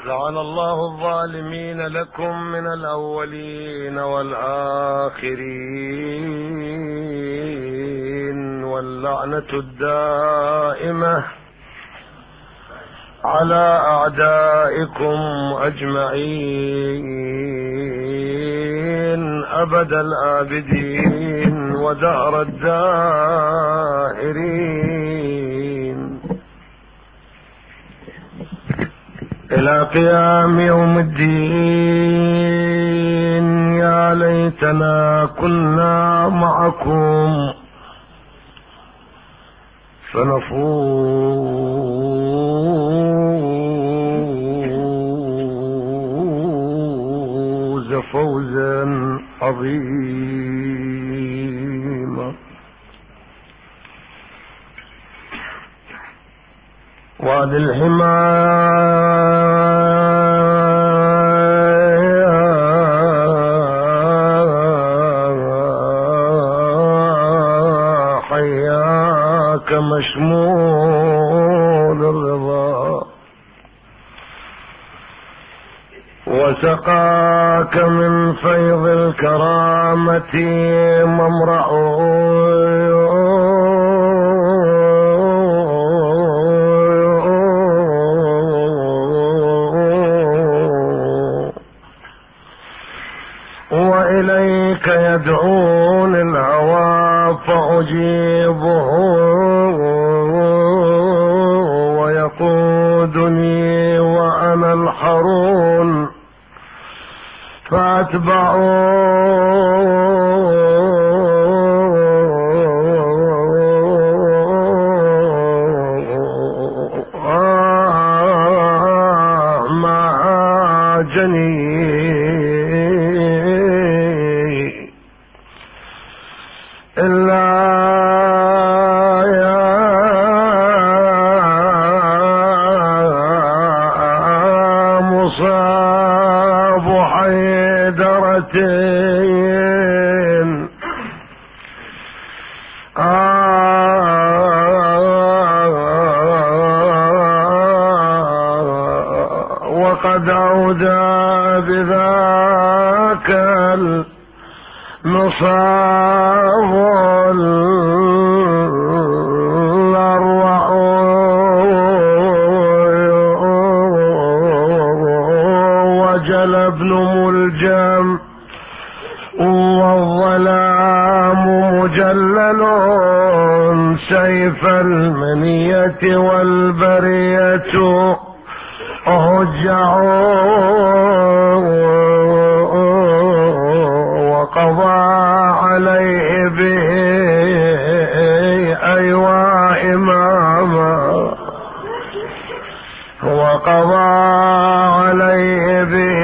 لعن الله الظالمين لكم من الأولين والآخرين، واللعنة الدائمة على أعدائكم أجمعين أبد الآبدين ودهر الدائرين إلى قيام يوم الدين. يا ليتنا كنا معكم فنفوز فوزا عظيما. وادي الحماية حياك مشمول الرضا، وسقاك من فيض الكرامة ممرعه، وإليك يدعون الهوى فأجيبه، ويقودني وأنا الحرون فأتبعه، مع جني إلا يا مصاب حيدرتين، وقد أودى بذاك المصاب الأروع، وجل ابن ملجم والظلام مجلل، سيف المنية والبرية هجعوا، وقضى عليه به أيوا إماما، وقضى عليه به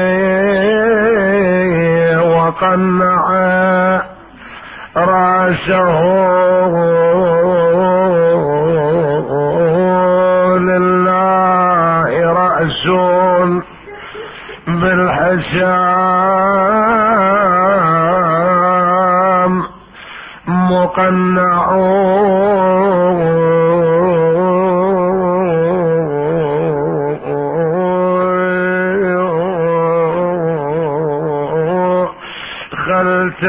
وقنع رأسه، لله رأس بالحشام مقنع، خلت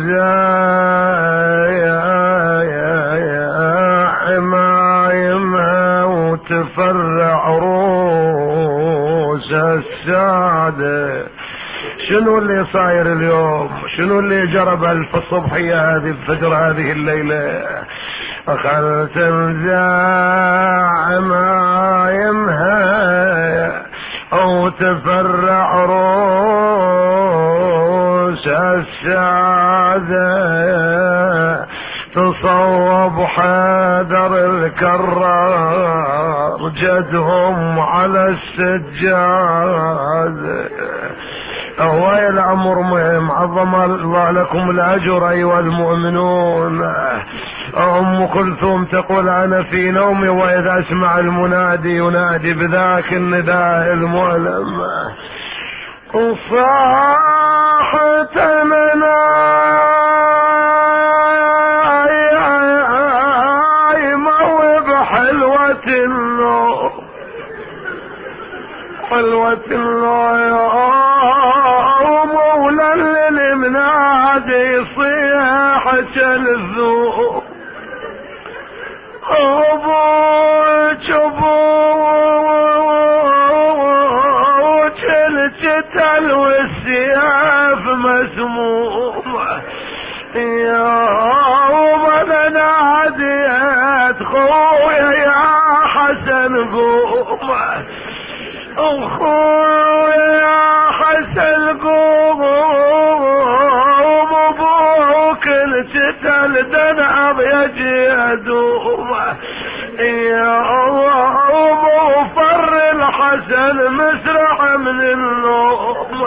عمايمها وتفرع روس السادة. شنو اللي صاير اليوم؟ شنو اللي جرب في الصبحية هذه الفجر هذه الليلة؟ أخذت عمايمها أو تفرع روس السادة، تصوب حيدر الكرار جدهم على السجاد. هواي الأمر مهم، عظم الله لكم الأجر أيها المؤمنون. أم كلثوم تقول أنا في نومي وإذا أسمع المنادي ينادي بذاك النداء المؤلم، صاحت منايم وبحلوة النور حلوة مولى للمنادي صيحة الذوق ابوك ابوك الجتل والسياف مسمومة يوم انا ناديت خويا يا حسن قوم اخويا يا حسن قوم ابوك الجتل دنعض يجي يدوم يا ابو فر الحسن مسرع من النوم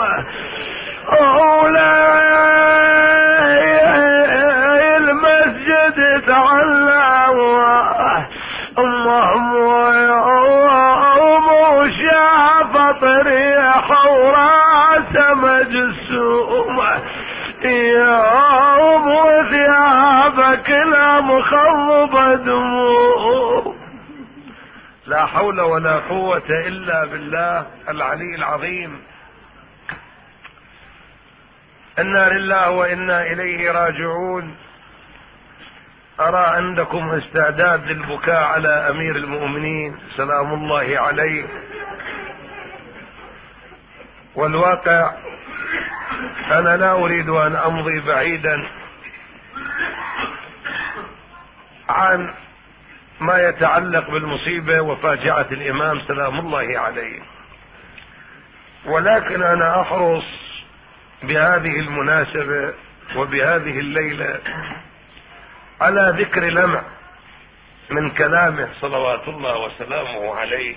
أولاي المسجد تعلم أمه شاف طريح وراس مجسومة يا أبو ثيابك لا مخضبة دموع. لا حول ولا قوة إلا بالله العلي العظيم. إنا لله وإنا إليه راجعون. أرى عندكم استعداد للبكاء على أمير المؤمنين سلام الله عليه، والواقع أنا لا أريد أن أمضي بعيدا عن ما يتعلق بالمصيبة وفاجعة الإمام سلام الله عليه، ولكن أنا أحرص بهذه المناسبة وبهذه الليلة على ذكر لمع من كلامه صلوات الله وسلامه عليه.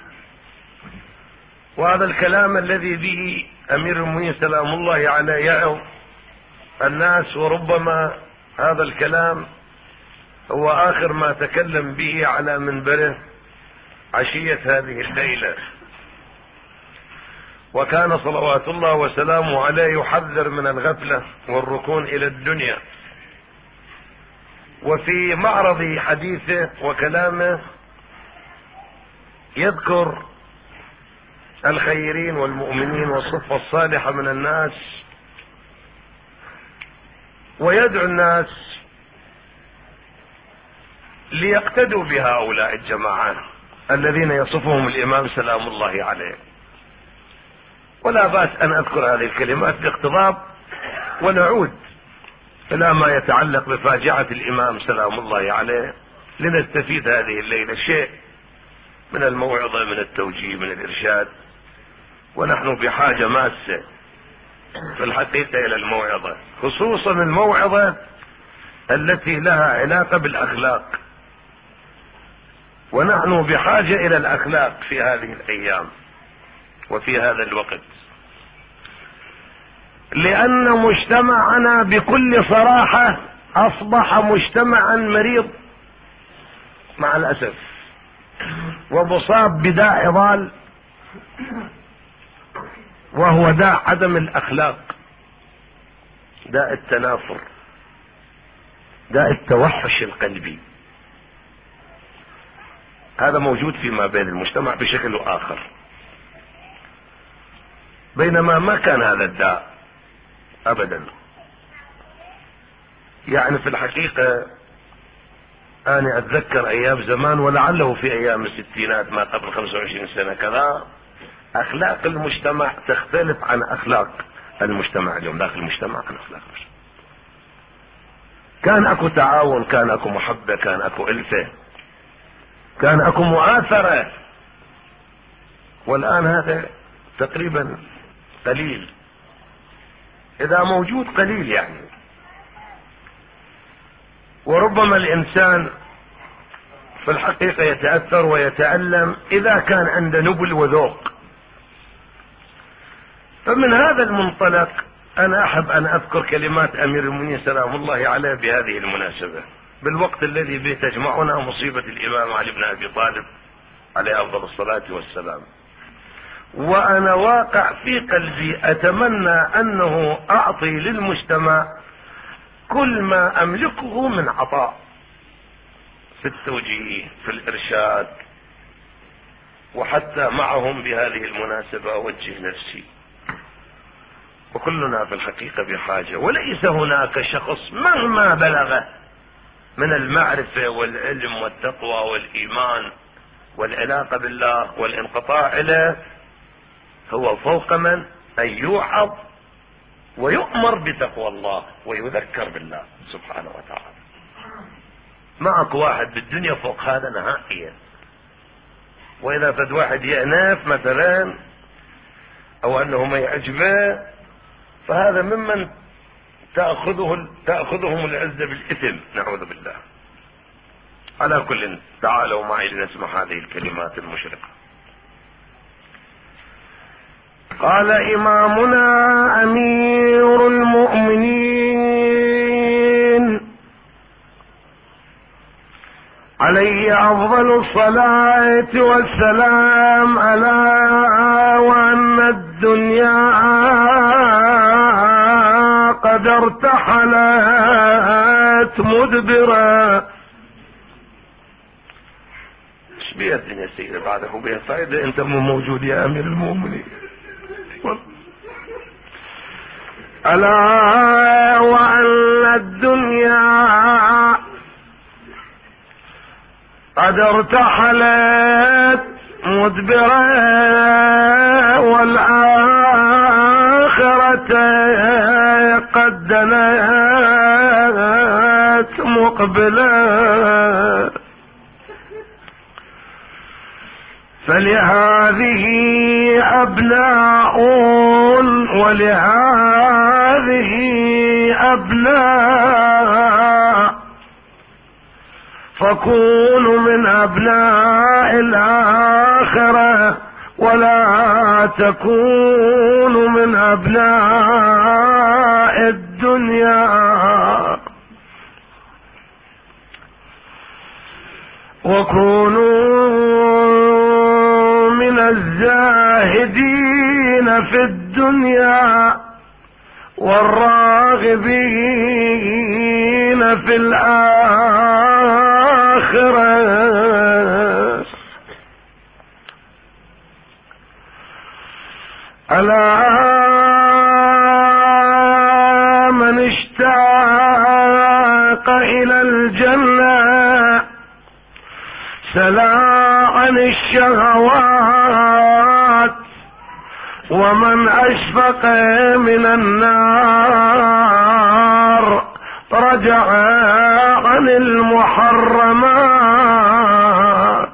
وهذا الكلام الذي به أمير المؤمنين سلام الله عليه يعظ الناس، وربما هذا الكلام هو آخر ما تكلم به على منبره عشية هذه الليلة. وكان صلوات الله وسلامه عليه يحذر من الغفلة والركون إلى الدنيا. وفي معرض حديثه وكلامه يذكر الخيرين والمؤمنين والصفة الصالحة من الناس، ويدعو الناس ليقتدوا بهؤلاء الجماعة الذين يصفهم الإمام سلام الله عليه. ولا بأس أن أذكر هذه الكلمات باقتضاب ونعود إلى ما يتعلق بفاجعة الإمام سلام الله عليه لنستفيد هذه الليلة شيء من الموعظة، من التوجيه، من الإرشاد. ونحن بحاجة ماسة في الحقيقة إلى الموعظة، خصوصا الموعظة التي لها علاقة بالأخلاق، ونحن بحاجة إلى الأخلاق في هذه الأيام وفي هذا الوقت، لأن مجتمعنا بكل صراحة أصبح مجتمعا مريض مع الأسف، ومصاب بداء ضال، وهو داء عدم الأخلاق، داء التنافر، داء التوحش القلبي. هذا موجود فيما بين المجتمع بشكل آخر، بينما ما كان هذا الداء أبدا. يعني في الحقيقة أنا أتذكر أيام زمان، ولعله في أيام الستينات ما قبل 25 سنة كذا، أخلاق المجتمع تختلف عن أخلاق المجتمع اليوم. داخل المجتمع عن أخلاق المجتمع كان أكو تعاون، كان أكو محبة، كان أكو ألفة، كان أكو مؤاثرة. والآن هذا تقريبا قليل، إذا موجود قليل يعني. وربما الإنسان في الحقيقة يتأثر ويتألم إذا كان عنده نبل وذوق. فمن هذا المنطلق أنا أحب أن أذكر كلمات أمير المؤمنين سلام الله عليه بهذه المناسبة، بالوقت الذي به تجمعنا مصيبة الإمام علي بن أبي طالب عليه أفضل الصلاة والسلام. وأنا واقع في قلبي أتمنى أنه أعطي للمجتمع كل ما أملكه من عطاء في التوجيه، في الإرشاد، وحتى معهم بهذه المناسبة أوجه نفسي، وكلنا في الحقيقة بحاجة، وليس هناك شخص مهما بلغ من المعرفة والعلم والتقوى والإيمان والعلاقة بالله والانقطاع إليه هو فوق من أن يوعظ ويؤمر بتقوى الله ويذكر بالله سبحانه وتعالى. معك واحد بالدنيا فوق هذا نهائيا. وإذا فد واحد يأنف مثلا أو أنه ما يعجبه فهذا ممن تأخذهم العزة بالإثم، نعوذ بالله. على كل، تعالوا معي لنسمع هذه الكلمات المشرقة. قال إمامنا أمير المؤمنين عليه أفضل الصلاة والسلام ألا وأن الدنيا قد ارتحلت مدبرة. ايش بيها الدنيا سيدة بعده بيها فائدة؟ انت مو موجود يا أمير المؤمنين. ألا وأن الدنيا قد ارتحلت مدبرة والآخرة قد دنت مقبلة، فلهذه أبناء ولهذه أبناء، فكونوا من أبناء الآخرة ولا تكونوا من أبناء الدنيا. وكونوا من الزاهدين في الدنيا والراغبين في الآخرة. ألا من اشتاق إلى الجنة سلا عن الشهوات، ومن أشفق من النار رجع عن المحرمات.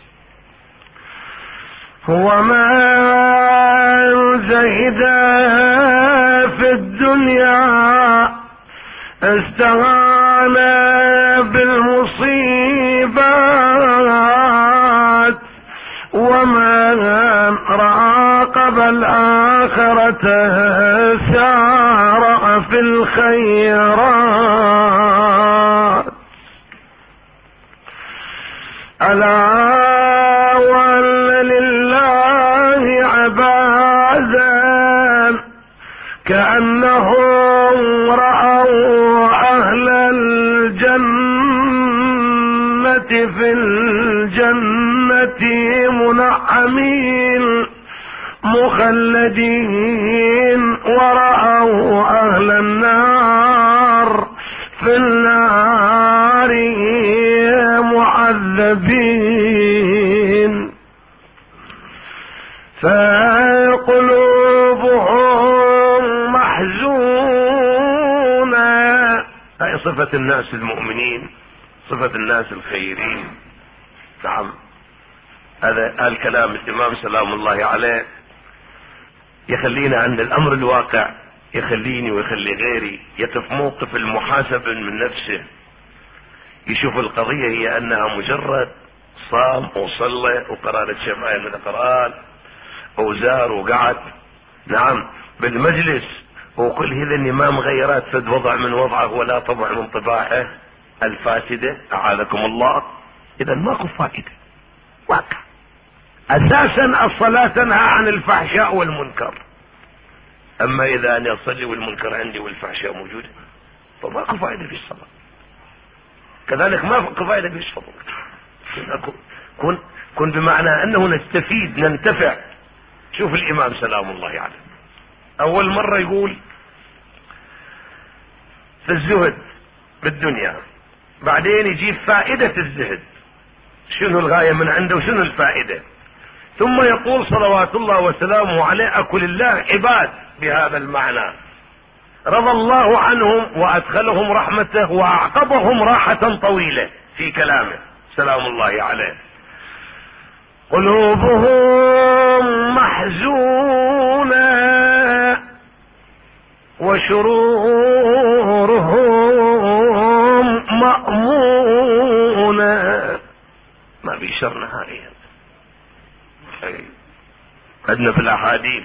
هو من زهد في الدنيا استهان بالمصيبات، ومن راقب الآخرة سارع في الخيرات. ألا وأن لله عبادا كأنهم رأوا أهل الجنة في الجنة منعمين مخلدين، ورأوا أهل النار في النار معذبين، فقلوبهم محزونة. هاي صفة الناس المؤمنين، صفة الناس الخيرين. نعم، هذا الكلام الإمام سلام الله عليه يخلينا عند الأمر الواقع، يخليني ويخلي غيري يقف موقف المحاسبة من نفسه، يشوف القضية هي أنها مجرد صام وصلى وقرأ الشمائل من القرآن أو زار وقعد نعم بالمجلس وكل هذا الإمام غيرات فد وضع من وضعه ولا طبع من طباعه الفاسدة أعاذكم الله. إذا ماكو فائدة واقع. أساسا الصلاة تنهى عن الفحشاء والمنكر، أما إذا أنا أصلي والمنكر عندي والفحشاء موجودة فماكو فائدة في الصلاة. كذلك ماكو فائدة في الصلاة. كن بمعنى أنه نستفيد ننتفع. شوف الإمام سلام الله عليه أول مرة يقول في الزهد بالدنيا، بعدين يجيب فائدة الزهد، شنو الغاية من عنده وشنو الفائدة، ثم يقول صلوات الله وسلامه عليه أكل الله عباد بهذا المعنى رضى الله عنهم وأدخلهم رحمته وأعقبهم راحة طويلة في كلامه سلام الله عليه. قلوبهم محزونة وشرورهم مأمونة. ما في شر نهائيا. عندنا في الأحاديث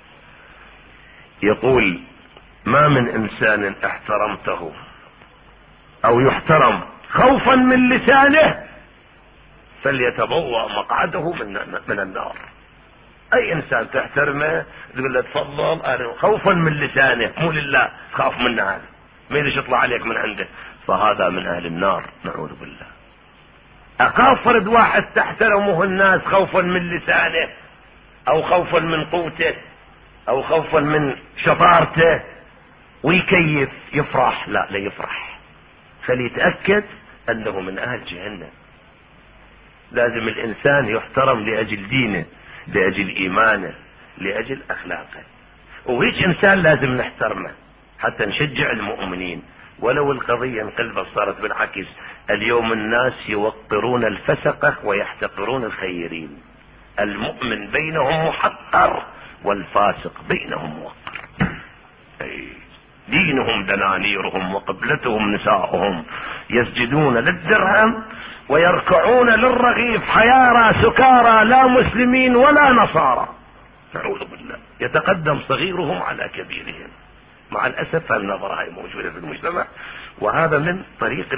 يقول ما من إنسان احترمته أو يحترم خوفا من لسانه فليتبوأ مقعده من النار. أي إنسان تحترمه تقول له تفضل، أنا خوفا من لسانه مو لله، خاف منه هذا ما يدش يطلع عليك من عنده، فهذا من أهل النار نعوذ بالله. أخاف فرد واحد تحترمه الناس خوفا من لسانه أو خوفا من قوته أو خوفا من شطارته ويكيف يفرح، لا يفرح، فليتأكد أنه من أهل جهنم. لازم الإنسان يحترم لأجل دينه، لأجل إيمانه، لأجل أخلاقه. وهيك إنسان لازم نحترمه حتى نشجع المؤمنين، ولو القضية انقلبت صارت بالعكس. اليوم الناس يوقرون الفسقة ويحتقرون الخيرين. المؤمن بينهم محقر والفاسق بينهم موقر. دينهم دنانيرهم وقبلتهم نساؤهم، يسجدون للدرهم ويركعون للرغيف حيارى سكارى لا مسلمين ولا نصارى نعوذ بالله. يتقدم صغيرهم على كبيرهم. مع الأسف النظرة هاي موجودة في المجتمع، وهذا من طريق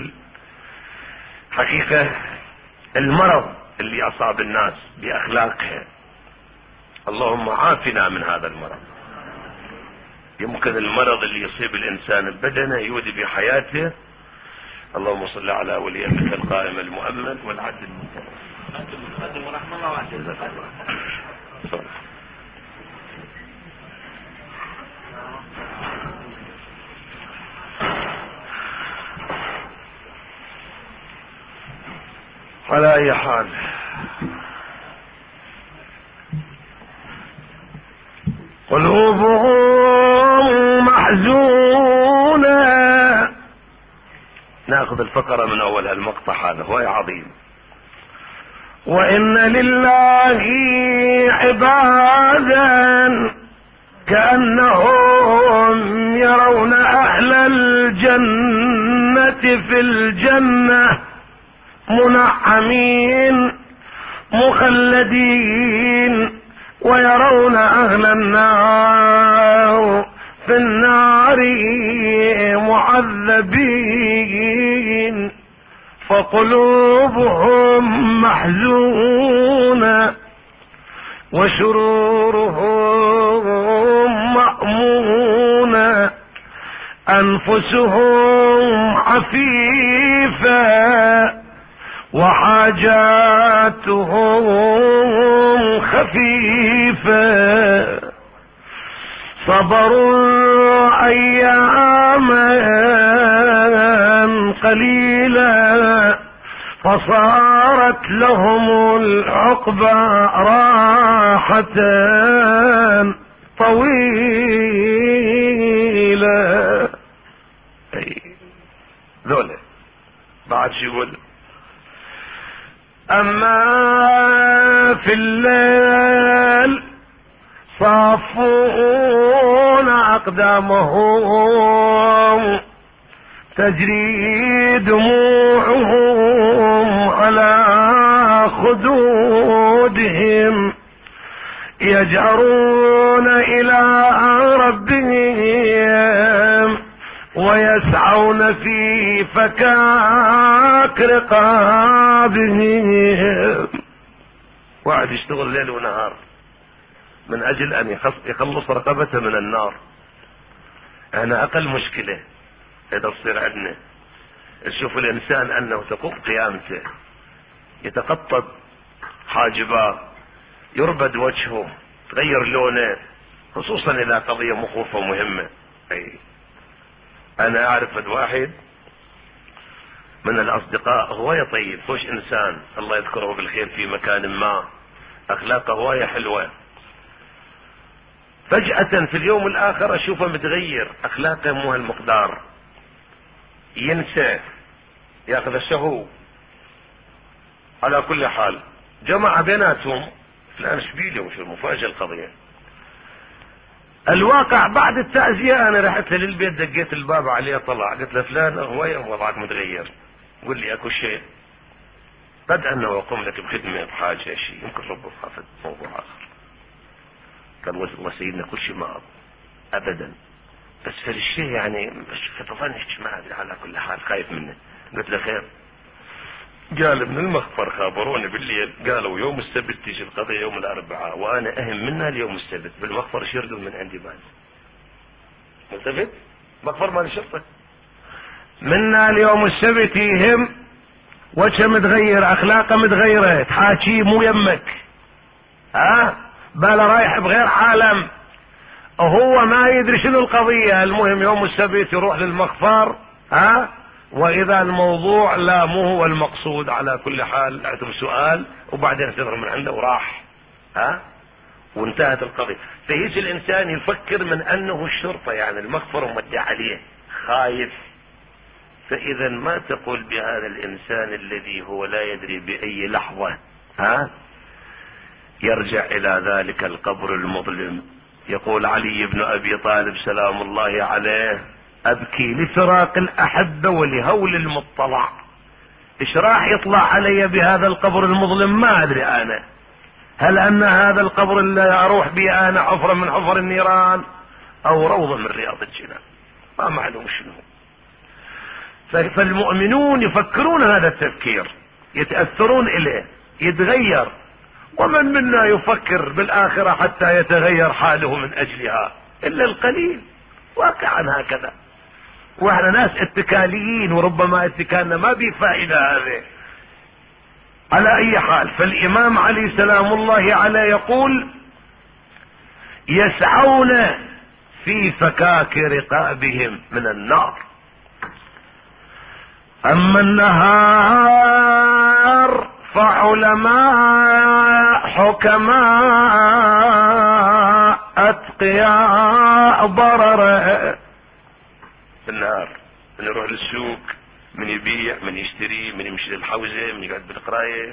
حقيقة المرض اللي أصاب الناس بأخلاقها. اللهم عافنا من هذا المرض. يمكن المرض اللي يصيب الإنسان ببدنه يودي بحياته. اللهم صل على ولي أمرك القائم المؤمن والعدل المتقدم ورحمة الله وعافية. على أي حال قلوبهم محزونة. ناخذ الفقرة من أول المقطع هذا، هو عظيم. وإن لله عبادا كأنهم يرون أهل الجنة في الجنة منعمين مخلدين، ويرون أهل النار في النار معذبين، فقلوبهم محزونة وشرورهم مأمونة، أنفسهم عفيفة وحاجاتهم خفيفة، صبروا أياما قليلا فصارت لهم العقبى راحة طويلة. ذولا بعد شو يقول؟ أما في الليل صافون أقدامهم تجري دموعهم على خدودهم، يجأرون إلى ربهم ويسعون في فكاك رقابهم. واحد يشتغل ليل ونهار من أجل أن يخلص رقبته من النار. أنا أقل مشكلة إذا تصير عندنا، تشوف الإنسان أنه تقوم قيامته يتقطب حاجبه، يربد وجهه، تغير لونه، خصوصا اذا قضية مخوفة مهمة. انا اعرف واحد من الاصدقاء هواية طيب، خوش انسان، الله يذكره بالخير في مكان ما، اخلاقه هواية حلوة. فجأة في اليوم الاخر اشوفه متغير، اخلاقه مو هالمقدار، ينسى، ياخذ الشهو. على كل حال جمع بيناتهم، فلان شبيله وشو مفاجأة القضية. الواقع بعد التعزية انا رحت له للبيت، دقيت الباب عليه، طلع، قلت له فلان هواية وضعك متغير، قل لي اكو شيء؟ قد انه اقوم لك بخدمة بحاجة شيء، يمكن ربه خافت موضوع اخر. قال والله سيدنا كل شيء ما ابدا، بس في الشيء يعني مش تظنش، ما ادري، على كل حال خايف منه. قلت له خير؟ قال من المخفر خابروني بالليل، قالوا يوم السبت تيجي القضية يوم الاربعاء، وانا اهم منها اليوم السبت، بالمخفر شردوا من عندي بعد. ملتفت مخفر مال الشرطة، منا اليوم السبت يهم، وجهه متغير، اخلاقه متغيرة، تحاكيه مو يمك، بلا رايح بغير عالم، وهو ما يدري شنو القضية. المهم يوم السبت يروح للمخفر، واذا الموضوع لا مو هو المقصود. على كل حال اعتبر سؤال، وبعدين اعتذر من عنده وراح، وانتهت القضية. فيجي الانسان يفكر من انه الشرطة، يعني المخفر ومدع عليه، خايف. فاذا ما تقول بهذا الانسان الذي هو لا يدري باي لحظة يرجع الى ذلك القبر المظلم. يقول علي بن ابي طالب سلام الله عليه: ابكي لفراق الاحبة ولهول المطلع. ايش راح يطلع علي بهذا القبر المظلم؟ ما ادري انا، هل ان هذا القبر اللي اروح به انا حفرة من حفر النيران او روضة من رياض الجنان، ما معلوم شنو. فالمؤمنون يفكرون هذا التفكير، يتأثرون اليه، يتغير. ومن منا يفكر بالآخرة حتى يتغير حاله من أجلها؟ إلا القليل، واقعا هكذا. واحنا ناس اتكاليين، وربما اتكالنا ما بفائدة هذه. على أي حال، فالإمام علي سلام الله عليه يقول: يسعون في فكاك رقابهم من النار. أما النهار فعلماء حكماء أتقياء ضرر. في النهار من يروح للسوق، من يبيع، من يشتري، من يمشي للحوزة، من يقعد بالقراية،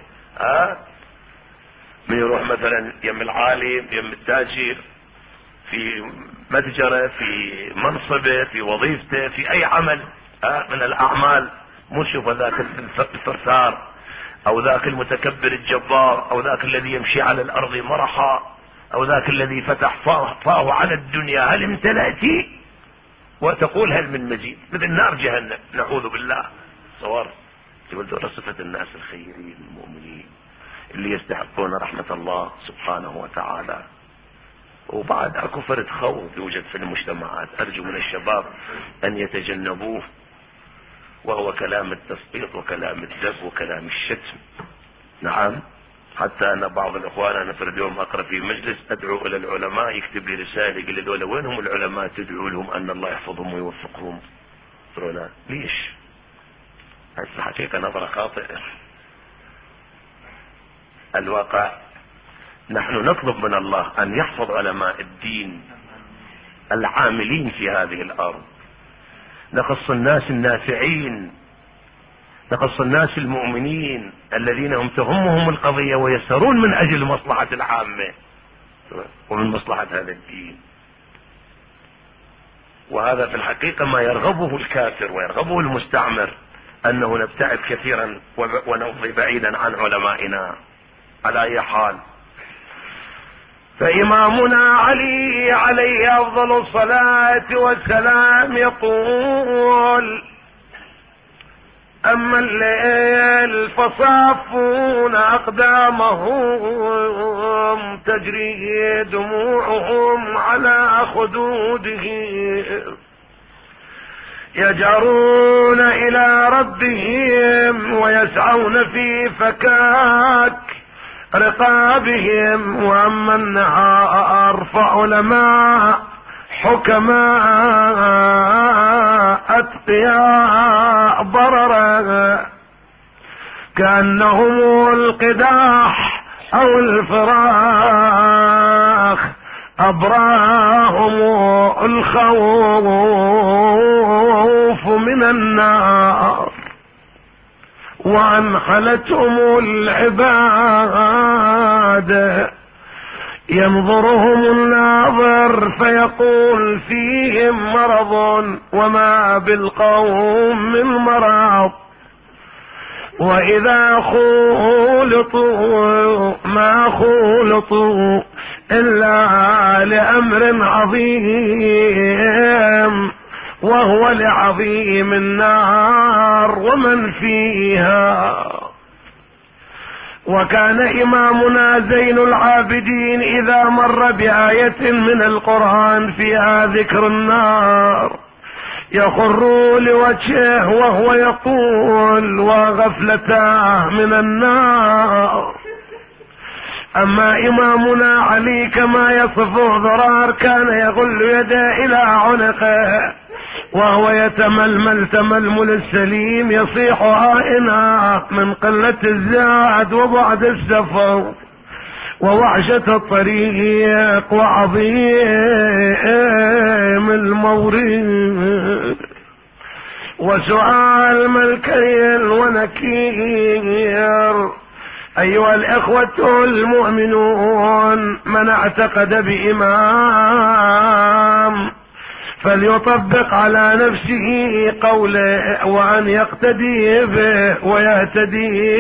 من يروح مثلا يم العالم، يم التاجر، في متجره، في منصبه، في وظيفته، في اي عمل من الاعمال. مو شوف ذاك الفرثار، او ذاك المتكبر الجبار، او ذاك الذي يمشي على الارض مرحا، او ذاك الذي فتح فاه على الدنيا هل امتلأت، وتقول هل من مزيد، مثل نار جهنم، نعوذ بالله. صور يقول دول صفة الناس الخيرين المؤمنين اللي يستحقون رحمة الله سبحانه وتعالى. وبعد اكو فرد خوف يوجد في المجتمعات، ارجو من الشباب ان يتجنبوه، وهو كلام التسقيط وكلام الدب وكلام الشتم. نعم، حتى ان بعض الاخوان، انا في اليوم اقرا في مجلس ادعو الى العلماء، يكتب لي رساله يقول لي دول وينهم العلماء تدعو لهم ان الله يحفظهم ويوفقهم؟ قلت له لا، ليش؟ هذه الحقيقه نظره خاطئه. الواقع نحن نطلب من الله ان يحفظ علماء الدين العاملين في هذه الارض، نخص الناس النافعين، نخص الناس المؤمنين الذين هم تهمهم القضية ويسرون من اجل مصلحة العامة ومن مصلحة هذا الدين. وهذا في الحقيقة ما يرغبه الكافر ويرغبه المستعمر، انه نبتعد كثيرا ونمضي بعيدا عن علمائنا. على اي حال، فإمامنا علي عليه أفضل الصلاة والسلام يقول: أما الليل فصافون أقدامهم تجري دموعهم على خدوده، يجرون إلى ربهم ويسعون في فكاك رقابهم. واما النهار فعلماء حكماء أتقياء بررا كأنهم القداح أو الفراخ، أبراهم الخوف من النار وأنحلتهم العباد. ينظرهم الناظر فيقول فيهم مرض وما بالقوم من مرض، وإذا خولطوا ما خولطوا إلا لأمر عظيم، وهو لعظيم النار ومن فيها. وكان إمامنا زين العابدين إذا مر بآية من القرآن فيها ذكر النار يخر لوجهه وهو يقول وغفلته من النار. أما إمامنا علي كما يصفه ضرار كان يغل يده إلى عنقه وهو يتململ تململ السليم، يصيح هائنا من قلة الزاد وبعد السفر ووحشة الطريق وعظيم المورد وسؤال ملكي ونكير. أيها الإخوة المؤمنون، من اعتقد بإمام فليطبق على نفسه قوله وأن يقتدي به ويهتدي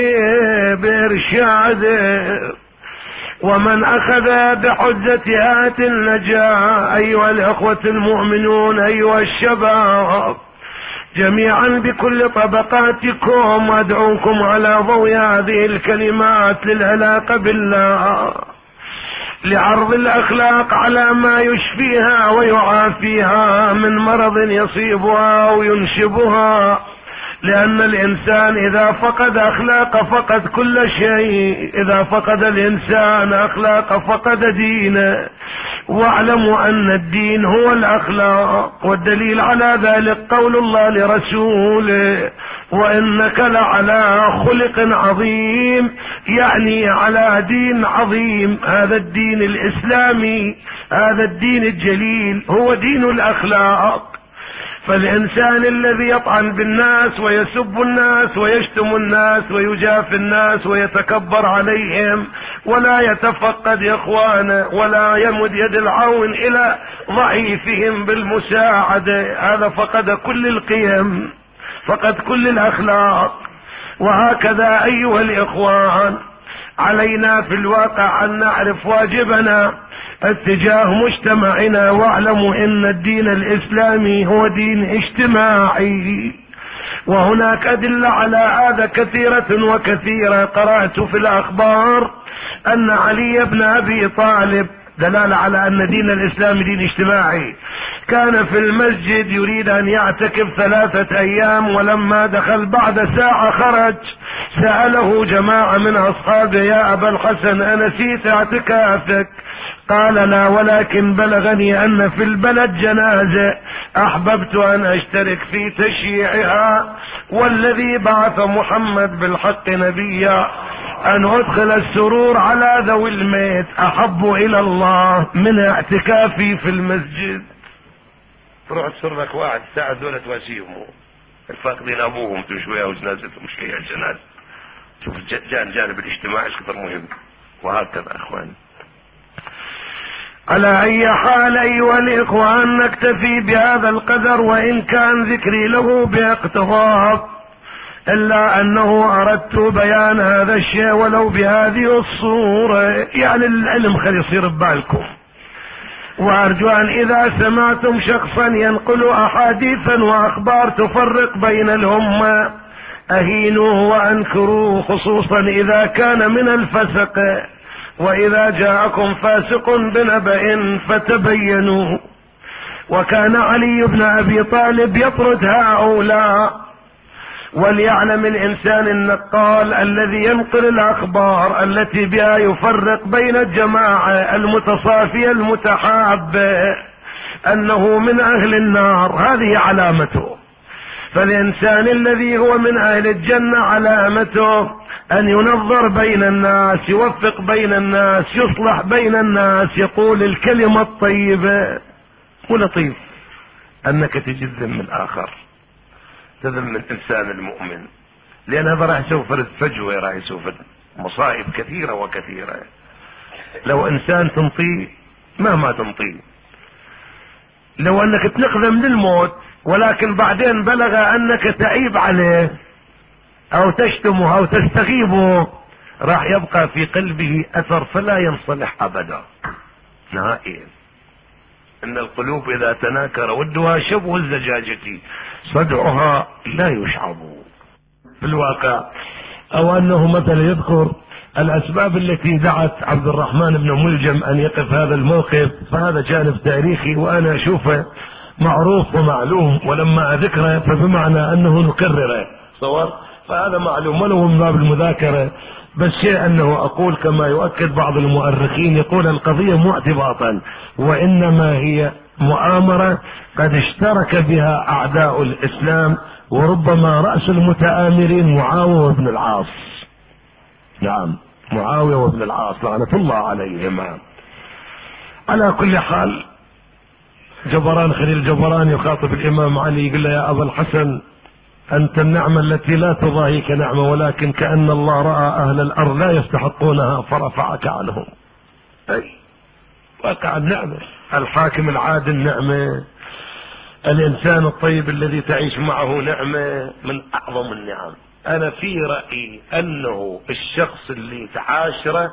بإرشاده. ومن أخذ بحجة آت النجاة. أيها الأخوة المؤمنون، أيها الشباب جميعا بكل طبقاتكم، أدعوكم على ضوء هذه الكلمات للعلاقة بالله، لعرض الأخلاق على ما يشفيها ويعافيها من مرض يصيبها وينشبها. لأن الإنسان إذا فقد أخلاق فقد كل شيء، إذا فقد الإنسان أخلاق فقد دينه. واعلموا أن الدين هو الأخلاق، والدليل على ذلك قول الله لرسوله وإنك لعلى خلق عظيم، يعني على دين عظيم. هذا الدين الإسلامي، هذا الدين الجليل هو دين الأخلاق. فالإنسان الذي يطعن بالناس ويسب الناس ويشتم الناس ويجافي الناس ويتكبر عليهم ولا يتفقد إخوانه ولا يمد يد العون إلى ضعيفهم بالمساعدة، هذا فقد كل القيم، فقد كل الأخلاق. وهكذا أيها الإخوان علينا في الواقع أن نعرف واجبنا اتجاه مجتمعنا. واعلموا ان الدين الاسلامي هو دين اجتماعي، وهناك ادلة على هذا كثيرة وكثيرة. قرأت في الاخبار ان علي بن ابي طالب، دلالة على ان دين الاسلام دين اجتماعي، كان في المسجد يريد ان يعتكف 3 ايام، ولما دخل بعد ساعة خرج. سأله جماعة من اصحابه يا ابا الحسن انسيت اعتكافك؟ قال لا، ولكن بلغني ان في البلد جنازة احببت ان اشترك في تشييعها، والذي بعث محمد بالحق نبيا ان ادخل السرور على ذوي الميت احب الى الله من اعتكافي في المسجد. تروح تسر لك واحد ساعة دولة تواسيهم الفاقدين ابوهم تشويها وجنازتهم شيء الجنازة. شوف جانب الاجتماع ايش كثر مهم. وهكذا اخواني. على اي حال ايها الاخوان نكتفي بهذا القدر، وان كان ذكري له باقتضاب، الا انه اردت بيان هذا الشيء ولو بهذه الصورة، يعني العلم خلي يصير ببالكم. وارجو ان اذا سمعتم شخصا ينقل احاديثا واخبار تفرق بين الامة اهينوه وانكروه، خصوصا اذا كان من الفسق. واذا جاءكم فاسق بنبأ فتبينوا. وكان علي بن ابي طالب يطرد هؤلاء وليعلم الإنسان النقال الذي ينقل الأخبار التي بها يفرق بين الجماعة المتصافية المتحابة أنه من أهل النار، هذه علامته. فالإنسان الذي هو من أهل الجنة علامته أن ينظر بين الناس، يوفق بين الناس، يصلح بين الناس، يقول الكلمة الطيبة. ولطيف أنك تجي تذم الآخر، تذم الإنسان المؤمن، لأن هذا راح يسوي فرد فجوة، راح يسوي فرد مصائب كثيرة وكثيرة. لو إنسان تنطيه مهما تنطيه، لو أنك تنقذم للموت ولكن بعدين بلغ أنك تعيب عليه أو تشتمه أو تستغيبه، راح يبقى في قلبه أثر فلا ينصلح أبدا نهائيا. إن القلوب إذا تناكر ودها شبه الزجاجة صدعها لا يشعب. في الواقع أو أنه مثلا يذكر الأسباب التي دعت عبد الرحمن بن ملجم أن يقف هذا الموقف، فهذا جانب تاريخي وأنا أشوفه معروف ومعلوم، ولما أذكره فبمعنى أنه نكرره صور، فهذا معلوم ولو من باب المذاكرة. بس شيء أنه أقول كما يؤكد بعض المؤرخين، يقول القضية مو اعتباطا وإنما هي مؤامرة قد اشترك بها أعداء الإسلام، وربما رأس المتآمرين معاوية بن العاص. نعم، معاوية وابن العاص لعنة الله عليهما. على كل حال، جبران خليل جبران يخاطب الإمام علي يقول له: يا أبا الحسن، أنت النعمة التي لا تضاهيك نعمة، ولكن كأن الله رأى أهل الأرض لا يستحقونها فرفعك عنهم. أي وقع النعمة، الحاكم العادل نعمة، الإنسان الطيب الذي تعيش معه نعمة من أعظم النعم. أنا في رأيي أنه الشخص اللي تعاشره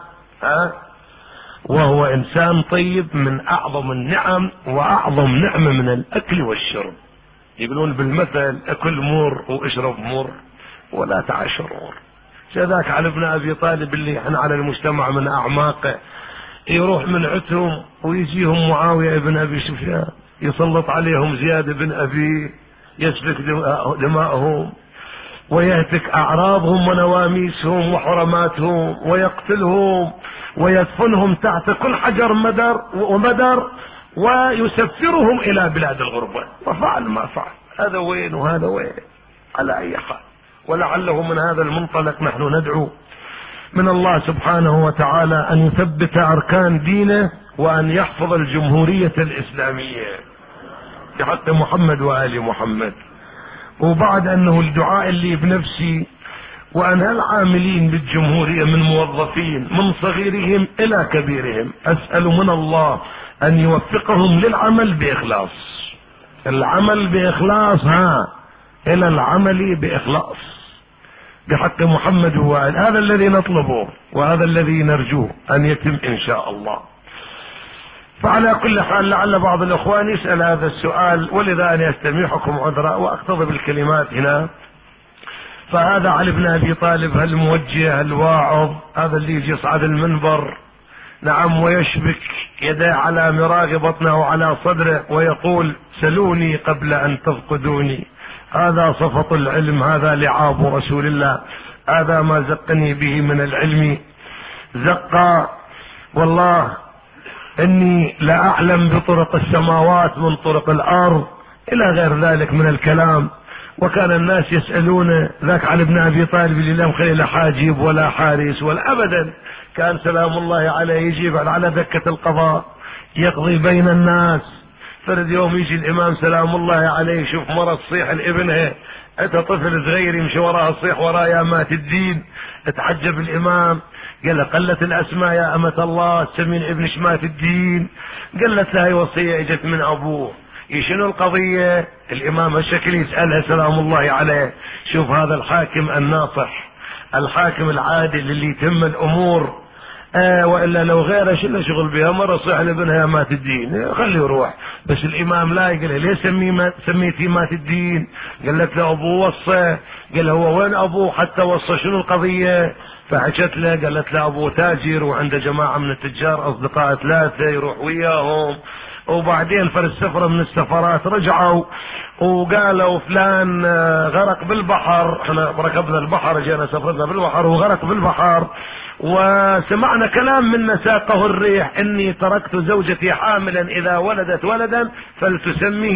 وهو إنسان طيب من أعظم النعم، وأعظم نعمة من الأكل والشرب. يقولون بالمثل: أكل مر واشرب مر ولا تعاشر مر. كذاك على ابن أبي طالب اللي احنا على المجتمع من أعماقه، يروح من عتهم ويجيهم معاوية ابن أبي سفيان يسلط عليهم زياد بن أبي، يسفك دماءهم ويهتك أعراضهم ونواميسهم وحرماتهم ويقتلهم ويدفنهم تحت كل حجر ومدر ويسفرهم إلى بلاد الغربة، وفعل ما فعل. هذا وين وهذا وين؟ على أي حال. ولعله من هذا المنطلق نحن ندعو من الله سبحانه وتعالى أن يثبت أركان دينه وأن يحفظ الجمهورية الإسلامية بحق محمد وآل محمد. وبعد أنه الدعاء اللي بنفسي وأن العاملين بالجمهورية من موظفين من صغيرهم إلى كبيرهم، أسأل من الله أن يوفقهم للعمل بإخلاص. العمل بإخلاص إلى العمل بإخلاص بحق محمد وآل. هذا الذي نطلبه وهذا الذي نرجوه أن يتم إن شاء الله. فعلى كل حال، لعل بعض الأخوان يسأل هذا السؤال، ولذا أنا أستميحكم عذرا وأقتضب الكلمات هنا. فهذا علي بن أبي طالب الموجه الواعظ، هذا اللي يجي يصعد المنبر، نعم، ويشبك يديه على مراغ بطنه وعلى صدره ويقول: سلوني قبل أن تفقدوني. هذا صفة العلم، هذا لعاب رسول الله، هذا ما زقني به من العلم زقا. والله إني لا أعلم بطرق السماوات من طرق الأرض إلى غير ذلك من الكلام. وكان الناس يسألون ذاك علي بن أبي طالب اللي لم خليل حاجب ولا حارس ولا أبدا، كان سلام الله عليه يجيب على دكة القضاء يقضي بين الناس. فرد يوم يجي الإمام سلام الله عليه يشوف مرة تصيح لابنها، أتى طفل صغير يمشي وراها تصيح ورايا مات الدين. اتعجب الإمام، قال له: قلت الأسماء يا أمة الله، تسمين ابنش مات الدين؟ قالت له: هي وصية اجت من أبوه. شنو القضية؟ الإمام هالشكل يسألها سلام الله عليه. شوف هذا الحاكم الناصح، الحاكم العادل اللي يتم الأمور. وإلا لو غيره شنو شغل بها؟ مرة صيح لابنها مات الدين، خليه يروح. بس الإمام لا، يقول: ليه سميتي مات الدين؟ قالت له: أبوه وصى. قال: هو وين أبوه حتى وصى؟ شنو القضية؟ فحكت له، قالت له: أبوه تاجر وعنده جماعة من التجار أصدقاء 3 يروح وياهم، وبعدين السفرة من السفرات رجعوا وقالوا فلان غرق بالبحر، احنا ركبنا البحر جينا سفرنا بالبحر وغرق بالبحر، وسمعنا كلام من ساقه الريح اني تركت زوجتي حاملا اذا ولدت ولدا فلتسمه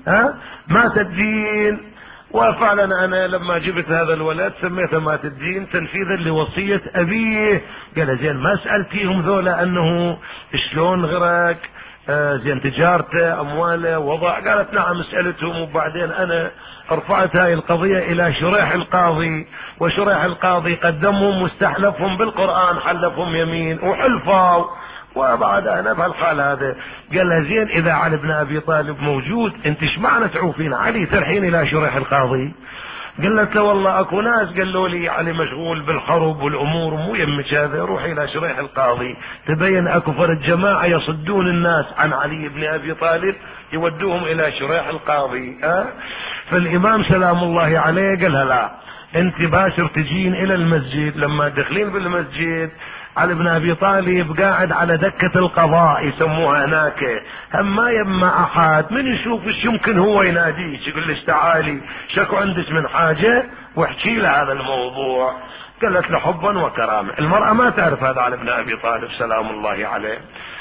مات الدين. وفعلا انا لما جبت هذا الولد سميته مات الدين تنفيذا لوصية ابيه. قال زين ما سألتيهم ذولا انه شلون غرق، زين تجارته امواله وضع؟ قالت نعم سألتهم، وبعدين انا رفعت هاي القضية الى شريح القاضي، وشريح القاضي قدمهم واستحلفهم بالقرآن، حلفهم يمين وحلفوا، وبعد انا بهالحال هذا قال لها زين اذا علي بن ابي طالب موجود انت ايش معنى تعوفين علي ترحين الى شريح القاضي؟ قالت له والله اكو ناس قالوا لي علي مشغول بالحرب والامور مو يمك هذا، روحي الى شريح القاضي. تبين اكو فرد جماعه يصدون الناس عن علي بن ابي طالب يودوهم الى شريح القاضي. فالامام سلام الله عليه قال لها لا انت باشر تجين الى المسجد. لما دخلين بالمسجد علي بن ابي طالب قاعد على دكة القضاء يسموها هناك، هم ما يما احد من يشوف ايش يمكن هو يناديك يقول لك تعالي شكو عندك من حاجة واحكي له هذا الموضوع. قالت له حبا وكرامة. المرأة ما تعرف هذا علي بن ابي طالب سلام الله عليه.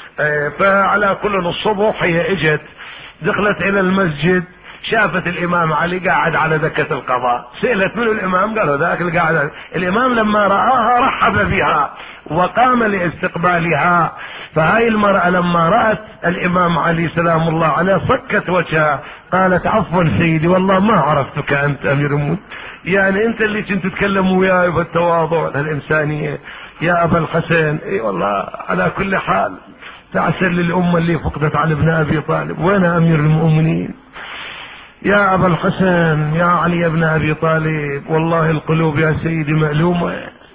فعلى كل الصبح هي اجت دخلت الى المسجد، شافت الامام علي قاعد على دكة القضاء، سئلت منه الامام قالوا ذاك اللي قاعد. الامام لما رآها رحب بها وقام لاستقبالها. فهاي المرأة لما رأت الامام علي سلام الله عليه صكت وجهها قالت عفوا سيدي والله ما عرفتك انت امير المؤمنين، يعني انت اللي كنت تتكلم وياي بالتواضع الانسانية يا ابا الحسن. اي والله على كل حال تعسر للامة اللي فقدت علي بن ابي طالب، وين امير المؤمنين يا ابا الحسن يا علي بن ابي طالب. والله القلوب يا سيدي مألومة،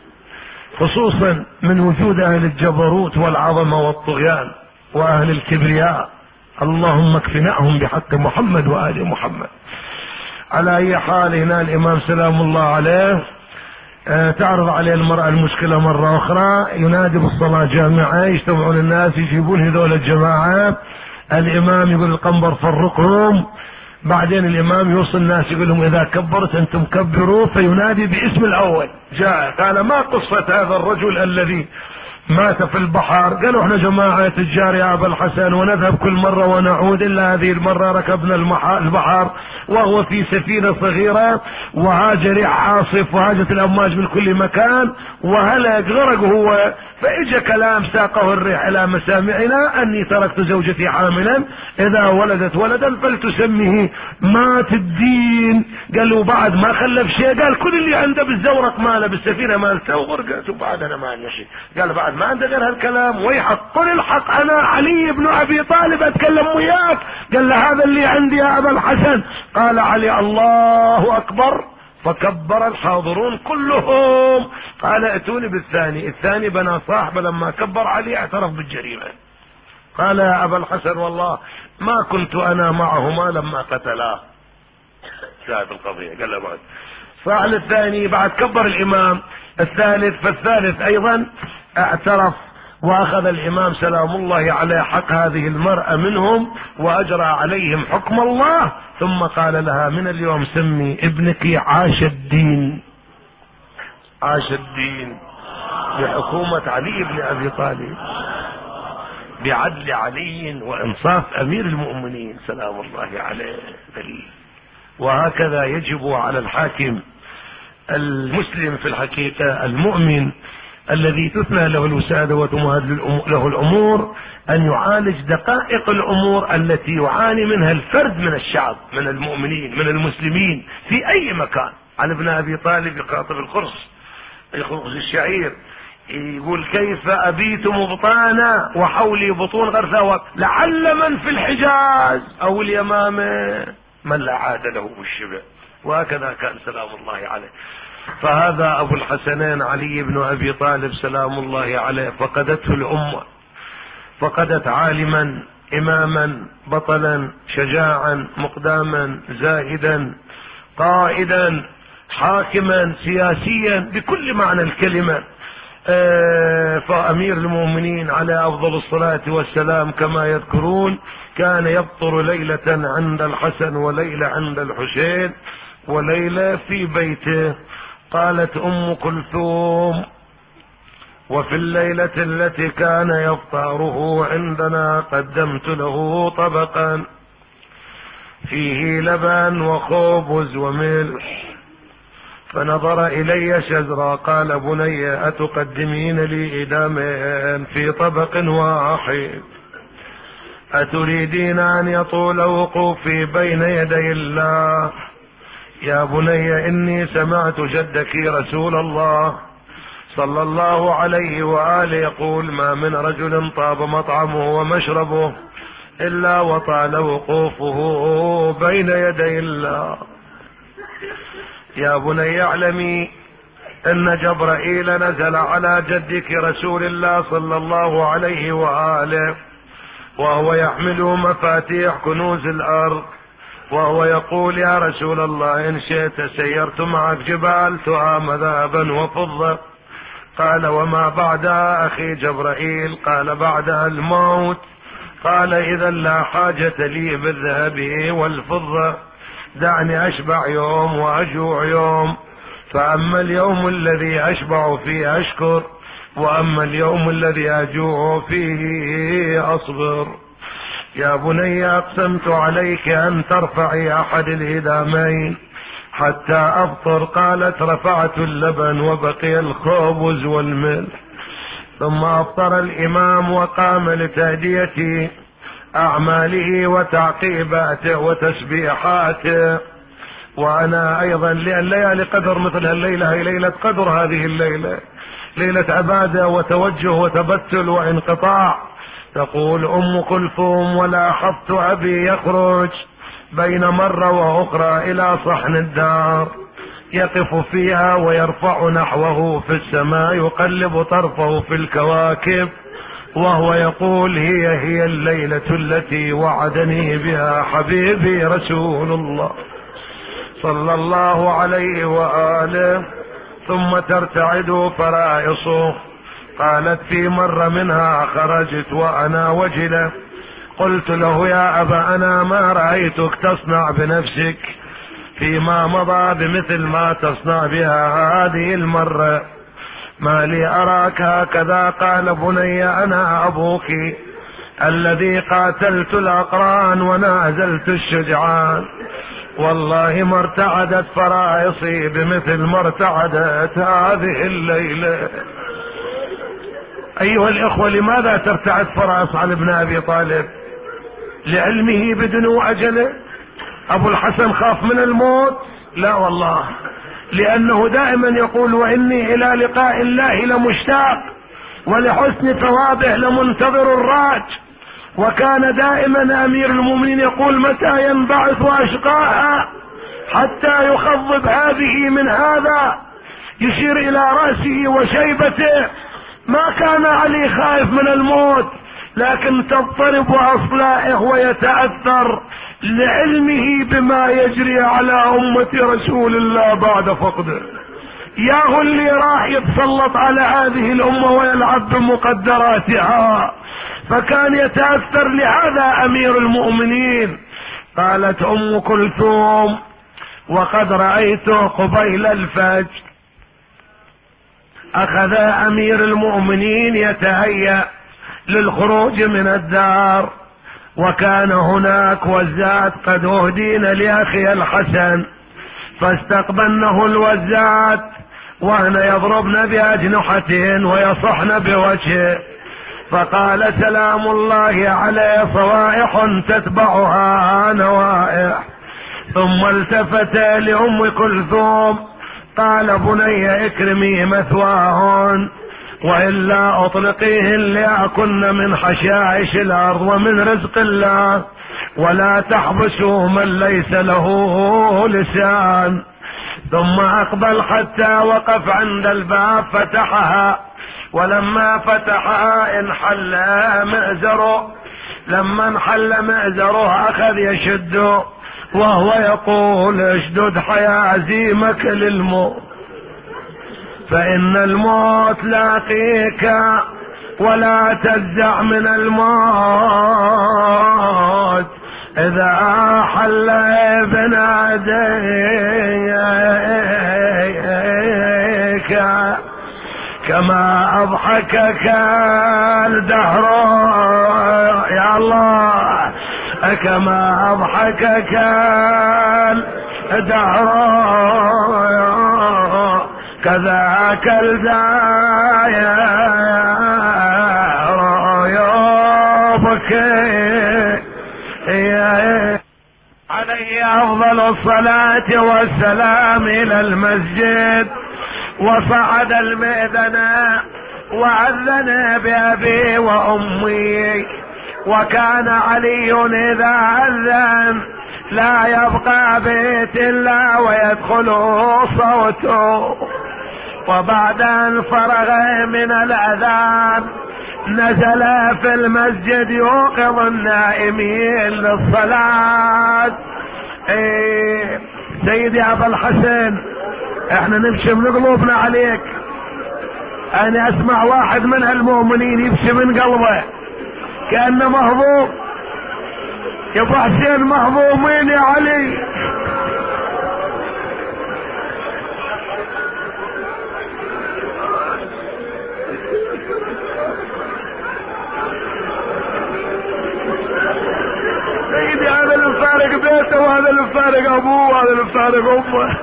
خصوصا من وجود اهل الجبروت والعظمة والطغيان واهل الكبرياء، اللهم اكفناهم بحق محمد وآل محمد. على اي حال هنا الامام سلام الله عليه تعرض عليه المرأة المشكلة مرة اخرى، ينادي بالصلاة جامعة، يجتمعون الناس يجيبون هذول الجماعة، الامام يقول القنبر فرقهم. بعدين الامام يوصل الناس يقول لهم اذا كبرت انتم كبروا، فينادي باسم الاول. جاء قال ما قصة هذا الرجل الذي مات في البحر؟ قالوا احنا جماعة تجار يا ابا الحسن ونذهب كل مرة ونعود، الا هذه المرة ركبنا البحر وهو في سفينة صغيرة وهاج ريح عاصف وهاجت الامواج من كل مكان وهلك غرق هو. فاجا كلام ساقه الريح الى مسامعنا اني تركت زوجتي حاملا اذا ولدت ولدا فلتسميه مات الدين. قالوا بعد ما خلف شيء، قال كل اللي عنده بالزورق ماله بالسفينة مالته وغرقت وبعد انا ما نشي. قال بعد ما عنده غير هالكلام ويحق قل الحق انا علي بن ابي طالب اتكلم وياك. قال له هذا اللي عندي يا ابا الحسن. قال علي الله اكبر، فكبر الحاضرون كلهم. قال ائتوني بالثاني. الثاني بنى صاحبه لما كبر علي اعترف بالجريمة. قال يا ابا الحسن والله ما كنت انا معهما لما قتلاه. شاهد القضية. قال له بعد فعل الثاني بعد كبر الامام الثالث، فالثالث ايضا اعترف، واخذ الامام سلام الله عليه حق هذه المرأة منهم واجرى عليهم حكم الله. ثم قال لها من اليوم سمي ابنك عاش الدين، عاش الدين بحكومة علي بن ابي طالب، بعدل علي وانصاف امير المؤمنين سلام الله عليه. وهكذا يجب على الحاكم المسلم في الحقيقة المؤمن الذي تثنى له الوسادة وتمهد له الأمور أن يعالج دقائق الأمور التي يعاني منها الفرد من الشعب، من المؤمنين، من المسلمين في أي مكان. علي بن أبي طالب يخاطب الخرص، يخرج الشعير، يقول كيف أبيت مبطانا وحولي بطون غرثا لعل من في الحجاز أو اليمامة من لا عاد له بالشبه. وهكذا كان سلام الله عليه. فهذا ابو الحسنين علي بن ابي طالب سلام الله عليه فقدته الامة، فقدت عالما اماما بطلا شجاعا مقداما زاهدا قائدا حاكما سياسيا بكل معنى الكلمة. فأمير المؤمنين على أفضل الصلاة والسلام كما يذكرون كان يفطر ليلة عند الحسن وليلة عند الحسين وليلة في بيته. قالت أم كلثوم: وفي الليلة التي كان يفطره عندنا قدمت له طبقا فيه لبن وخبز وملح، فنظر إلي شزرا قال: بني أتقدمين لي إداما في طبق واحد؟ أتريدين أن يطول وقوفي بين يدي الله؟ يا بني إني سمعت جدك رسول الله صلى الله عليه وآله يقول: ما من رجل طاب مطعمه ومشربه إلا وطال وقوفه بين يدي الله. يا بني اعلمي ان جبرائيل نزل على جدك رسول الله صلى الله عليه وآله وهو يحمل مفاتيح كنوز الارض، وهو يقول: يا رسول الله إن شئت سيرت معك جبال تهام ذهبا وفضة. قال: وما بعدها أخي جبرائيل؟ قال: بعدها الموت. قال: إذا لا حاجة لي بالذهب والفضة، دعني أشبع يوم وأجوع يوم، فأما اليوم الذي أشبع فيه أشكر، وأما اليوم الذي أجوع فيه أصبر. يا بني أقسمت عليك أن ترفعي أحد الهدامين حتى أفطر. قالت: رفعت اللبن وبقي الخبز والملح. ثم أفطر الإمام وقام لتهدية أعماله وتعقيباته وتسبيحاته، وأنا أيضا ليالي قدر مثل الليلة هي ليلة قدر، هذه الليلة ليلة عبادة وتوجه وتبتل وانقطاع. تقول أم كلثوم: ولاحظت أبي يخرج بين مرة وأخرى إلى صحن الدار يقف فيها ويرفع نحوه في السماء يقلب طرفه في الكواكب وهو يقول: هي الليلة التي وعدني بها حبيبي رسول الله صلى الله عليه وآله. ثم ترتعد فرائصه. قالت: في مرة منها خرجت وأنا وجلة، قلت له: يا أبا أنا ما رأيتك تصنع بنفسك فيما مضى بمثل ما تصنع بها هذه المرة، ما لي أراك هكذا؟ قال: بني أنا أبوك الذي قاتلت الأقران ونازلت الشجعان، والله ما ارتعدت فرائصي بمثل ما ارتعدت هذه الليلة. أيها الإخوة، لماذا ترتعد فرائص على ابن أبي طالب؟ لعلمه بدنو أجله؟ أبو الحسن خاف من الموت؟ لا والله، لأنه دائما يقول: وإني إلى لقاء الله لمشتاق ولحسن ثوابه لمنتظر الراج. وكان دائما أمير المؤمنين يقول: متى ينبعث أشقاها حتى يخضب هذه من هذا، يشير إلى رأسه وشيبته. ما كان علي خائف من الموت، لكن تضطرب أصلائه ويتأثر لعلمه بما يجري على أمة رسول الله بعد فقده. ياهو اللي راح يتسلط على هذه الأمة ويلعب بمقدراتها، فكان يتأثر. لهذا أمير المؤمنين. قالت أم كلثوم: وقد رأيته قبيل الفجر أخذ أمير المؤمنين يتهيأ للخروج من الدار، وكان هناك وزات قد أهدين لأخي الحسن، فاستقبلنه الوزات وهن يضربن بأجنحتهن ويصحن بوجهه، فقال: سلام الله عليه، صوائح تتبعها نوائح. ثم التفت لأم كلثوم قال: بني اكرمي مثواهن وإلا أطلقيهن ليأكلن من حشائش الأرض ومن رزق الله، ولا تحبسوا من ليس له لسان. ثم أقبل حتى وقف عند الباب فتحها، ولما فتحها انحل مئزره. لما انحل مئزره أخذ يشده وهو يقول: اشدد حيازيمك للموت. فإن الموت لاقيك ولا تجزع من الموت إذا حل بناديك. كما أضحكك الدهر يا الله، كما أضحكك الدهر كذاك الداير يبكي. عليه أفضل الصلاة والسلام إلى المسجد، وصعد المئذنة وأذن بأبي وأمي، وكان علي إذا أذن لا يبقى بيت إلا ويدخله صوته. وبعد أن فرغ من الأذان نزل في المسجد يوقظ النائمين للصلاة. سيدي أبا الحسن، احنا نمشي من قلوبنا عليك. انا اسمع واحد من المؤمنين يمشي من قلبه كأنه مهضوم. يا ابو حسين مهضومين يا علي. سيدي هذا اللي فارق بيته، وهذا اللي فارق ابوه، وهذا اللي فارق امه،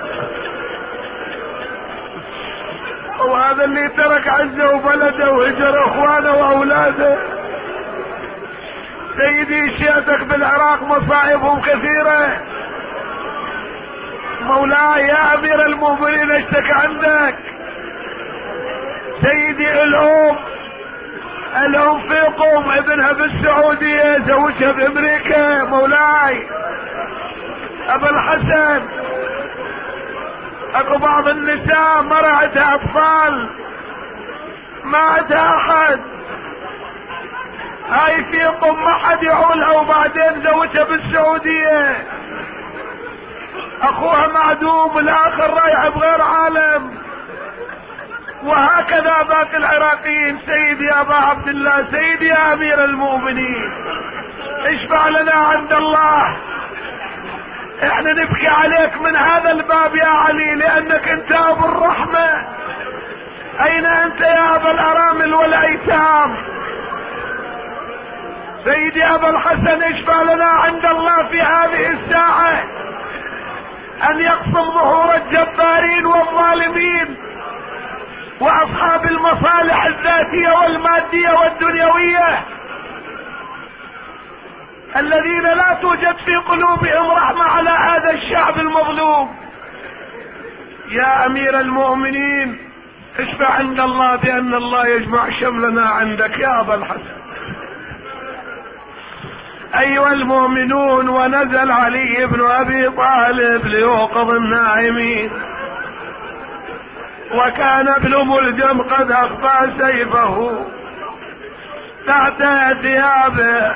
وهذا اللي ترك عزه وبلده وهجر اخوانه واولاده. سيدي شيعتك بالعراق مصائبهم كثيرة. مولاي يا امير المؤمنين اشتكى عندك. سيدي الام في قوم ابنها بالسعودية زوجها بامريكا. مولاي ابا الحسن، اكو بعض النساء ما عندها اطفال، ما عندها احد، هاي في قوم ما حد يعولها، وبعدين زوجها بالسعودية، اخوها معدوم، الاخر رايح بغير عالم، وهكذا باقي العراقيين. سيدي يا ابا عبد الله، سيدي يا امير المؤمنين، اشفع لنا عند الله. احنا نبكي عليك من هذا الباب يا علي، لانك انت ابو الرحمة. اين انت يا ابا الارامل والايتام؟ سيدي ابا الحسن، اشفع لنا عند الله في هذه الساعة ان يقسم ظهور الجبارين والظالمين واصحاب المصالح الذاتية والمادية والدنيوية، الذين لا توجد في قلوبهم رحمة على هذا الشعب المظلوم. يا امير المؤمنين، اشفع عند الله بان الله يجمع شملنا عندك يا ابا الحسن. ايها المؤمنون، ونزل علي بن ابي طالب ليوقظ النائمين، وكان ابن ملجم قد اخفى سيفه تحت ثيابه،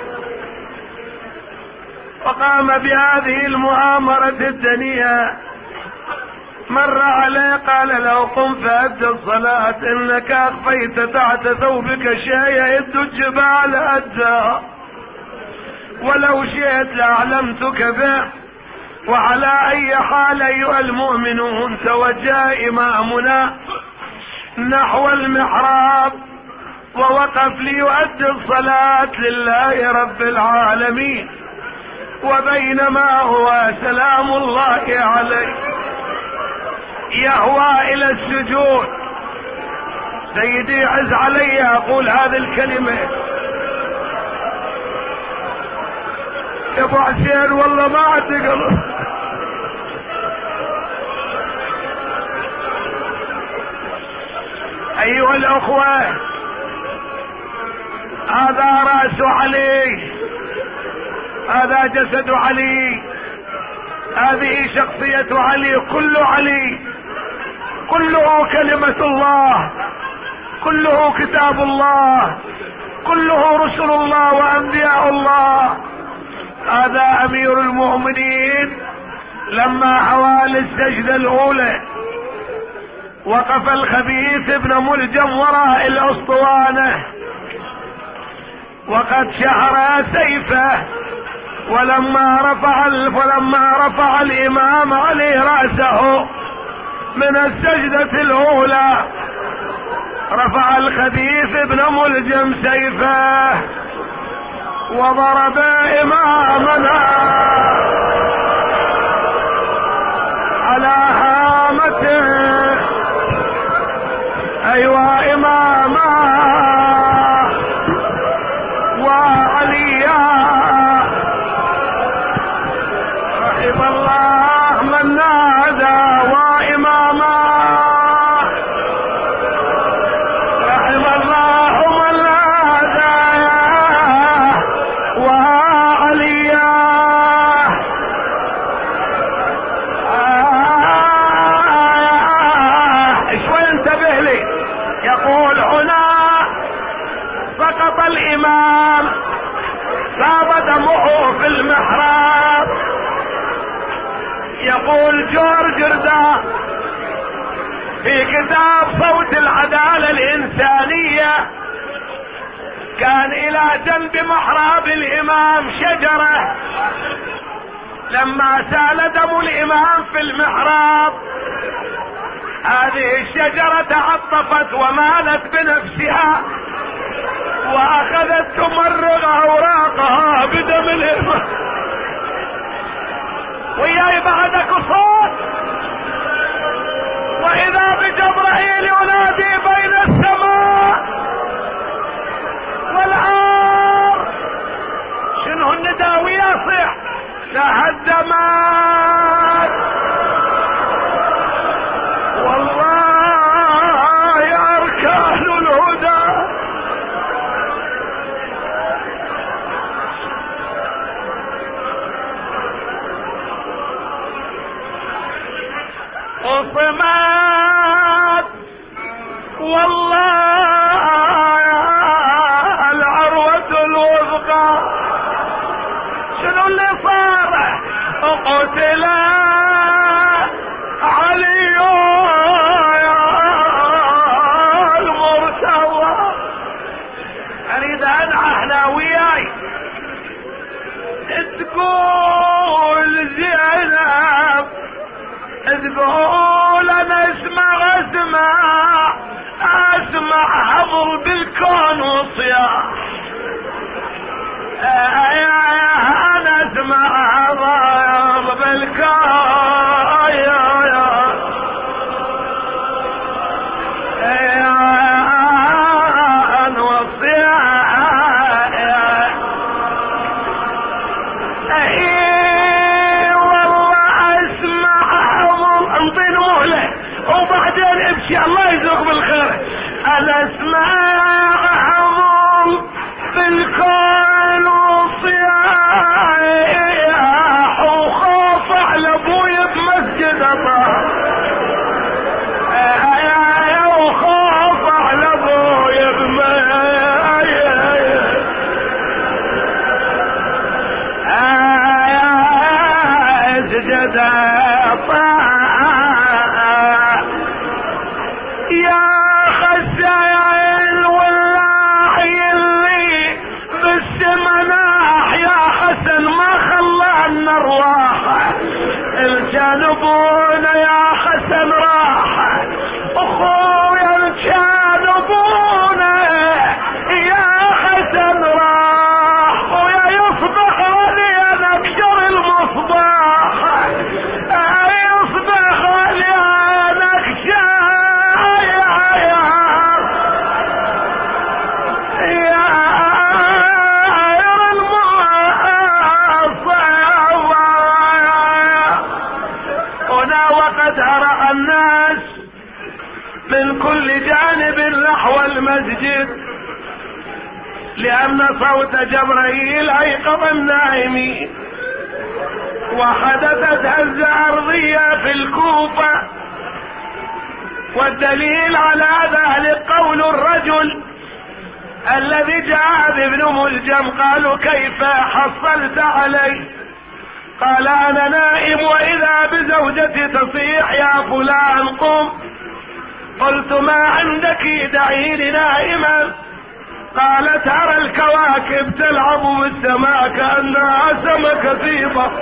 وقام بهذه المؤامرة الدنيئة. مر عليه قال له قم فأد الصلاة، انك اخفيت تحت ثوبك شيء يد الجبال أدى، ولو شئت لأعلمتك به. وعلى اي حال ايها المؤمنون، توجه امامنا نحو المحراب ووقف ليؤدي الصلاة لله رب العالمين، وبينما هو سلام الله عليه يهوى الى السجود. سيدي عز علي اقول هذه الكلمة يا ابو حسين، والله ما عندي قلب. ايها الاخوة، هذا رأس علي، هذا جسد علي، هذه شخصية علي، كل علي، كله كلمة الله، كله كتاب الله، كله رسل الله وانبياء الله. هذا امير المؤمنين لما حوال السجدة الاولى وقف الخبيث ابن ملجم وراء الاسطوانة وقد شهر سيفه، ولما رفع الامام علي رأسه من السجدة الاولى، رفع الخبيث ابن ملجم سيفه وضرب امامنا على هامته. ايوا اماما وعليا، رحم الله من نادى واماما، رحم الله من نادى وعليا. شوي انتبه لي. يقول هنا سقط الامام صاب دمه في المحراب. يقول جورج ردا في كتاب صوت العدالة الإنسانية: كان إلى جنب محراب الإمام شجرة، لما سال دم الإمام في المحراب هذه الشجرة تعطفت ومالت بنفسها وأخذت تمرغ أوراقها بدم الإمام. وياي بعدك صوت، وإذا بجبرائيل ينادي بين السماء والأرض. شنو النداء يصيح؟ تهدمت والله أركان الهدى. قصمت والله العروة الوثقى. شنو اللي صار؟ قتل علي المرتضى. اريد ادعى احنا وياي تقول زينب، تقول انا اسمع حضر بالكون وصياح. انا اسمع حضر بالكون وصياح. انطيني مهلة وبعدين ابشي الله يجزاك بالخير. انا اسمعهم بالكون وصياح وخاف على ابوي بمسجد الله، وخاف على ابوي بمسجد يا خسائل والله اللي بالسمناح يا حسن ما خلانا الراحة. الجانبون يا حسن راحة، اخويا الجانبون يا حسن راح، ويا يصبح علي نكسر المصباح، يصبح علي نكسر هرع الناس من كل جانب نحو المسجد، لأن صوت جبرائيل أيقظ النائمين. وحدثت هزة أرضية في الكوفة، والدليل على ذلك قول الرجل الذي جاء بابن ملجم. قالوا كيف حصلت علي؟ قال انا نائم واذا بزوجتي تصيح يا فلان قم. قلت ما عندك دعيني نائما. قالت أرى الكواكب تلعب بالسماء كأنها سمكة في بحر،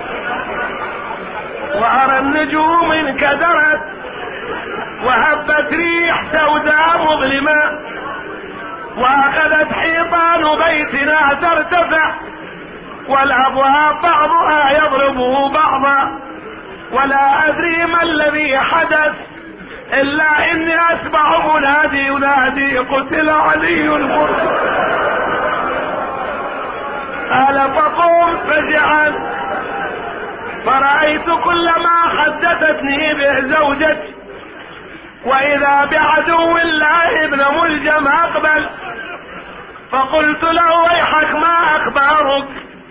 وأرى النجوم انكدرت وهبت ريح سوداء مظلمة، وأخذت حيطان بيتنا ترتفع، والأبواب بعضها يضربه بعضا، ولا أدري ما الذي حدث إلا إني أسمع منادي ينادي قتل علي المرسل. قال فقمت فزعا فرأيت كل ما حدثتني به زوجتي، وإذا بعدو الله ابن ملجم أقبل، فقلت له ويحك ما أخبارك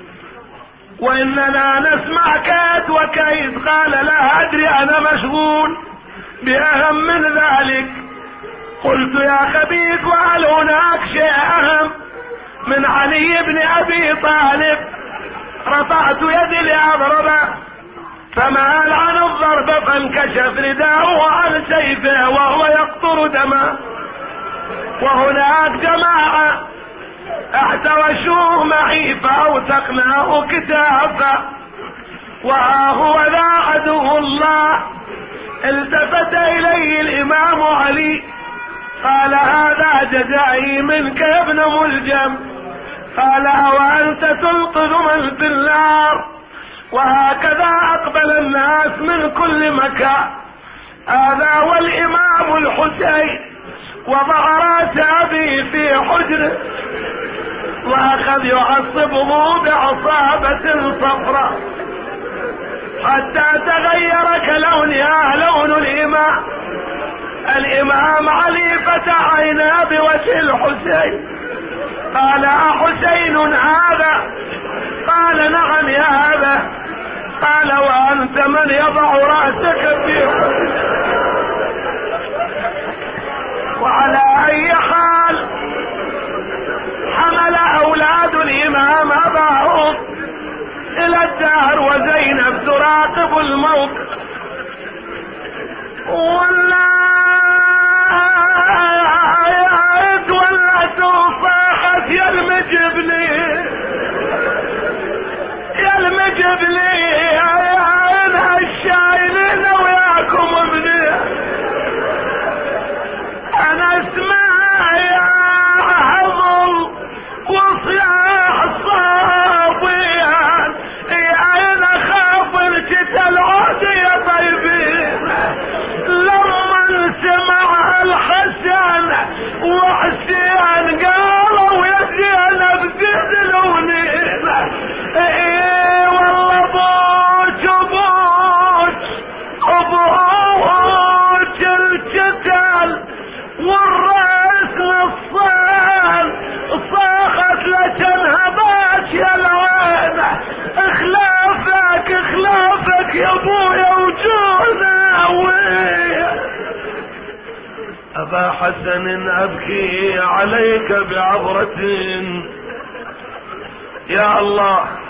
وإننا نسمع كيت وكيت؟ قال لا أدري أنا مشغول بأهم من ذلك. قلت يا خبيث وهل هناك شيء أهم من علي بن أبي طالب؟ رفعت يدي لأضربه فمال عن الضرب فانكشف رداؤه عن سيفه وهو يقطر دما، وهناك جماعة احتوشوه معي فأوثقناه كتافا، وها هو ذا عدو الله. التفت إليه الإمام علي قال هذا جزائي منك يا ابن ملجم. قال وأنت تلقذ من في النار. وهكذا أقبل الناس من كل مكان. هذا والإمام الحسين وضع راس أبي في حجره وأخذ يعصبه بعصابة صفراء حتى تغير كلونها لون الإمام علي فتح عيناه بوجه الحسين قال أحسين هذا؟ قال نعم يا هذا. قال وأنت من يضع رأسك في حجره؟ وعلى أي حال حمل أولاد الإمام أباهم إلى الدار وزينب تراقب الموقف. والله ولت صاحت يا المجبلي يا المجبلي يا الشايلين وياكم ابني. انا اسمع يا حظل وصياح صابيان يا انا خاطر كتلعود يا طيبين. لما سمع الحسن وحسين قالوا يا زينب زدلوني. ايه والله ابوك الكتل والراس نصان صاخت لتنهبات يا العين. اخلافك يا ابويا وجونا ابا حسن ابكي عليك بعبرة. يا الله